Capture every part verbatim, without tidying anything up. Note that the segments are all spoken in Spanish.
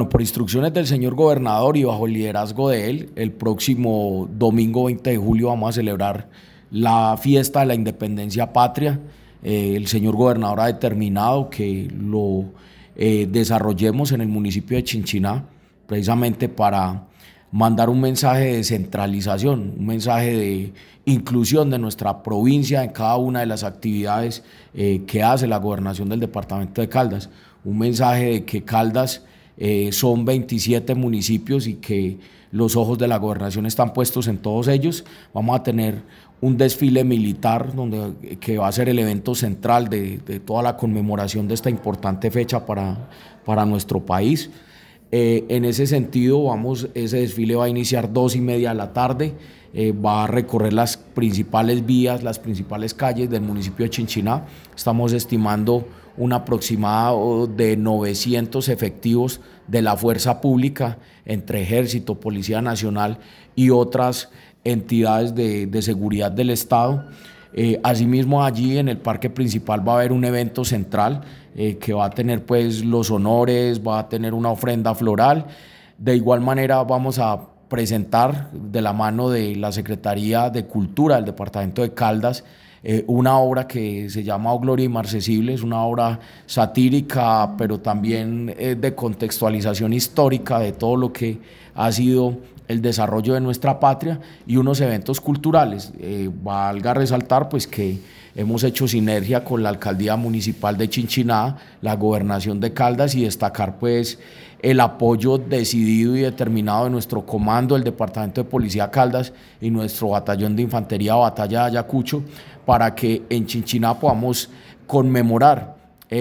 Bueno, por instrucciones del señor gobernador y bajo el liderazgo de él, el próximo domingo veinte de julio vamos a celebrar la fiesta de la independencia patria. Eh, el señor gobernador ha determinado que lo eh, desarrollemos en el municipio de Chinchiná, precisamente para mandar un mensaje de descentralización, un mensaje de inclusión de nuestra provincia en cada una de las actividades eh, que hace la gobernación del departamento de Caldas. Un mensaje de que Caldas eh, son veintisiete municipios y que los ojos de la gobernación están puestos en todos ellos. Vamos a tener un desfile militar donde, que va a ser el evento central de, de toda la conmemoración de esta importante fecha para, para nuestro país. Eh, en ese sentido, vamos, ese desfile va a iniciar dos y media de la tarde, eh, va a recorrer las principales vías, las principales calles del municipio de Chinchiná. Estamos estimando un aproximado de novecientos efectivos de la fuerza pública, entre Ejército, Policía Nacional y otras entidades de, de seguridad del Estado. Eh, asimismo, allí en el parque principal va a haber un evento central eh, que va a tener pues los honores, va a tener una ofrenda floral. De igual manera vamos a presentar de la mano de la Secretaría de Cultura del departamento de Caldas eh, una obra que se llama Oh Gloria Inmarcesible. Es una obra satírica, pero también eh, de contextualización histórica de todo lo que ha sido el desarrollo de nuestra patria, y unos eventos culturales. Eh, valga resaltar pues que hemos hecho sinergia con la Alcaldía Municipal de Chinchiná, la Gobernación de Caldas, y destacar pues el apoyo decidido y determinado de nuestro comando, el Departamento de Policía Caldas y nuestro Batallón de Infantería Batalla de Ayacucho, para que en Chinchiná podamos conmemorar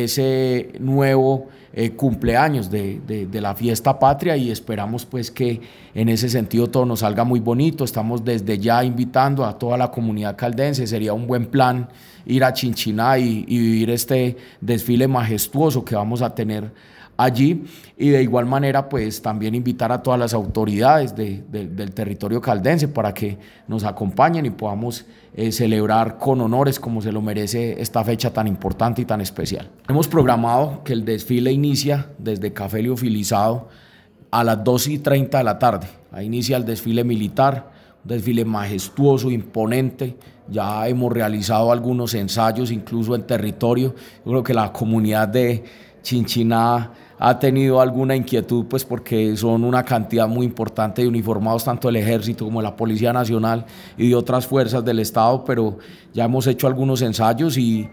ese nuevo eh, cumpleaños de, de, de la fiesta patria, y esperamos pues que en ese sentido todo nos salga muy bonito. Estamos desde ya invitando a toda la comunidad caldense. Sería un buen plan ir a Chinchiná y, y vivir este desfile majestuoso que vamos a tener allí, y de igual manera pues también invitar a todas las autoridades de, de, del territorio caldense para que nos acompañen y podamos eh, celebrar con honores como se lo merece esta fecha tan importante y tan especial. Hemos programado que el desfile inicia desde Café Liofilizado a las dos y treinta de la tarde. Ahí inicia el desfile militar, un desfile majestuoso, imponente. Ya hemos realizado algunos ensayos incluso en territorio. Yo creo que la comunidad de Chinchiná ha tenido alguna inquietud pues porque son una cantidad muy importante de uniformados, tanto del Ejército como de la Policía Nacional y de otras fuerzas del Estado, pero ya hemos hecho algunos ensayos y,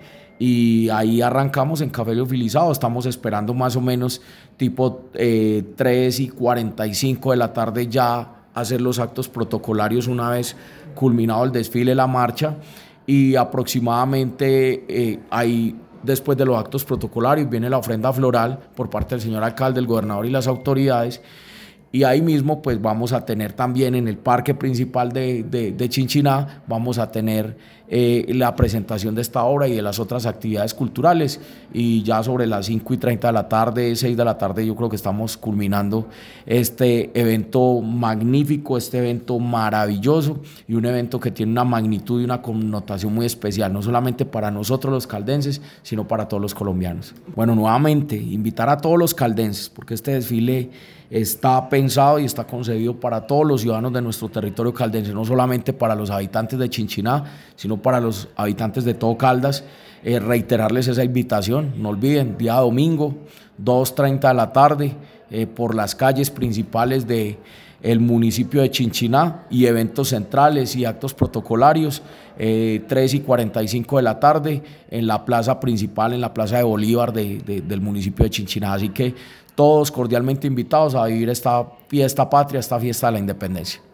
y ahí arrancamos en Café Liofilizado. Estamos esperando más o menos tipo eh, tres y cuarenta y cinco de la tarde ya hacer los actos protocolarios una vez culminado el desfile, la marcha, y aproximadamente eh, hay después de los actos protocolarios viene la ofrenda floral por parte del señor alcalde, el gobernador y las autoridades, y ahí mismo pues vamos a tener también en el parque principal de, de, de Chinchiná, vamos a tener eh, la presentación de esta obra y de las otras actividades culturales, y ya sobre las cinco y treinta de la tarde, seis de la tarde, yo creo que estamos culminando este evento magnífico, este evento maravilloso, y un evento que tiene una magnitud y una connotación muy especial, no solamente para nosotros los caldenses, sino para todos los colombianos. Bueno, nuevamente, invitar a todos los caldenses, porque este desfile está pensado y está concebido para todos los ciudadanos de nuestro territorio caldense, no solamente para los habitantes de Chinchiná, sino para los habitantes de todo Caldas. Eh, reiterarles esa invitación, no olviden, día domingo, dos y treinta de la tarde, eh, por las calles principales de el municipio de Chinchiná, y eventos centrales y actos protocolarios, eh, tres y cuarenta y cinco de la tarde en la plaza principal, en la plaza de Bolívar de, de, del municipio de Chinchiná. Así que todos cordialmente invitados a vivir esta fiesta patria, esta fiesta de la independencia.